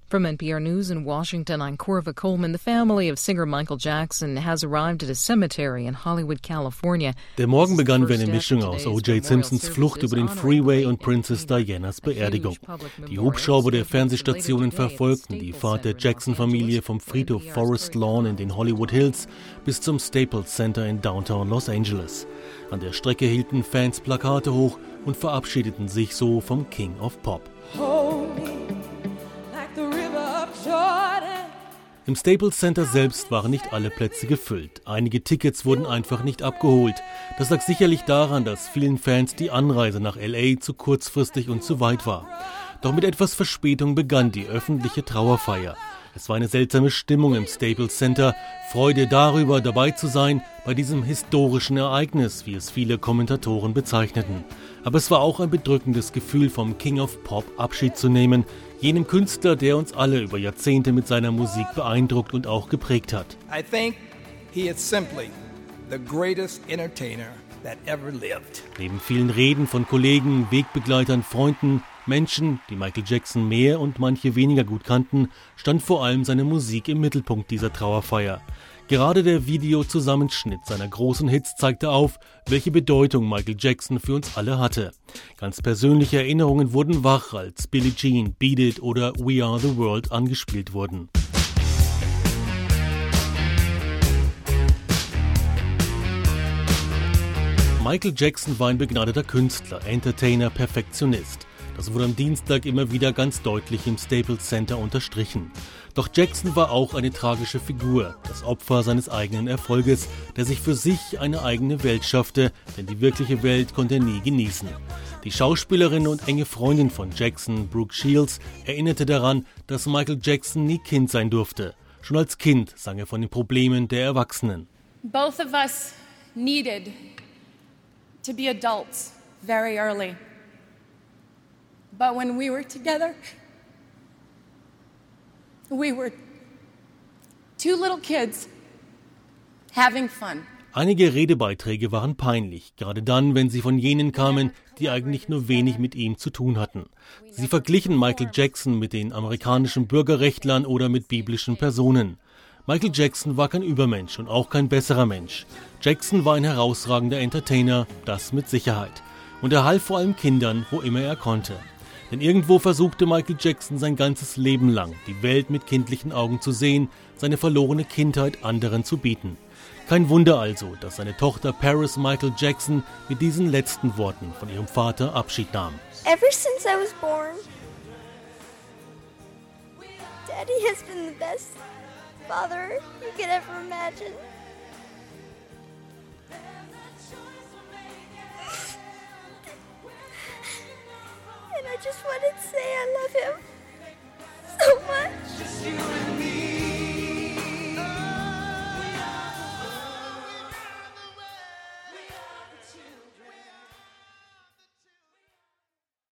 From NPR News in Washington, I'm Corva Coleman. The family of singer Michael Jackson has arrived at a cemetery in Hollywood, California. Der Morgen begann wie eine Mischung aus O.J. Simpsons Flucht über den Freeway und Princess Dianas Beerdigung. Die Hubschrauber der Fernsehstationen verfolgten die Fahrt der Jackson-Familie vom Friedhof Forest Lawn in den Hollywood Hills bis zum Staples Center in Downtown Los Angeles. An der Strecke hielten Fans Plakate hoch und verabschiedeten sich so vom King of Pop. Im Staples Center selbst waren nicht alle Plätze gefüllt. Einige Tickets wurden einfach nicht abgeholt. Das lag sicherlich daran, dass vielen Fans die Anreise nach L.A. zu kurzfristig und zu weit war. Doch mit etwas Verspätung begann die öffentliche Trauerfeier. Es war eine seltsame Stimmung im Staples Center, Freude darüber, dabei zu sein bei diesem historischen Ereignis, wie es viele Kommentatoren bezeichneten. Aber es war auch ein bedrückendes Gefühl, vom King of Pop Abschied zu nehmen, jenem Künstler, der uns alle über Jahrzehnte mit seiner Musik beeindruckt und auch geprägt hat. I think he is simply the greatest entertainer that ever lived. Neben vielen Reden von Kollegen, Wegbegleitern, Freunden, Menschen, die Michael Jackson mehr und manche weniger gut kannten, stand vor allem seine Musik im Mittelpunkt dieser Trauerfeier. Gerade der Videozusammenschnitt seiner großen Hits zeigte auf, welche Bedeutung Michael Jackson für uns alle hatte. Ganz persönliche Erinnerungen wurden wach, als Billie Jean, Beat It oder We Are the World angespielt wurden. Michael Jackson war ein begnadeter Künstler, Entertainer, Perfektionist. Das wurde am Dienstag immer wieder ganz deutlich im Staples Center unterstrichen. Doch Jackson war auch eine tragische Figur, das Opfer seines eigenen Erfolges, der sich für sich eine eigene Welt schaffte, denn die wirkliche Welt konnte er nie genießen. Die Schauspielerin und enge Freundin von Jackson, Brooke Shields, erinnerte daran, dass Michael Jackson nie Kind sein durfte. Schon als Kind sang er von den Problemen der Erwachsenen. Both of us needed to be adults very early. But when we were together, we were two little kids having fun. Einige Redebeiträge waren peinlich, gerade dann, wenn sie von jenen kamen, die eigentlich nur wenig mit ihm zu tun hatten. Sie verglichen Michael Jackson mit den amerikanischen Bürgerrechtlern oder mit biblischen Personen. Michael Jackson war kein Übermensch und auch kein besserer Mensch. Jackson war ein herausragender Entertainer, das mit Sicherheit. Und er half vor allem Kindern, wo immer er konnte. Denn irgendwo versuchte Michael Jackson sein ganzes Leben lang, die Welt mit kindlichen Augen zu sehen, seine verlorene Kindheit anderen zu bieten. Kein Wunder also, dass seine Tochter Paris Michael Jackson mit diesen letzten Worten von ihrem Vater Abschied nahm. Ever since I was born, Daddy has been the best father you could ever imagine. And I just wanted to say I love him so much.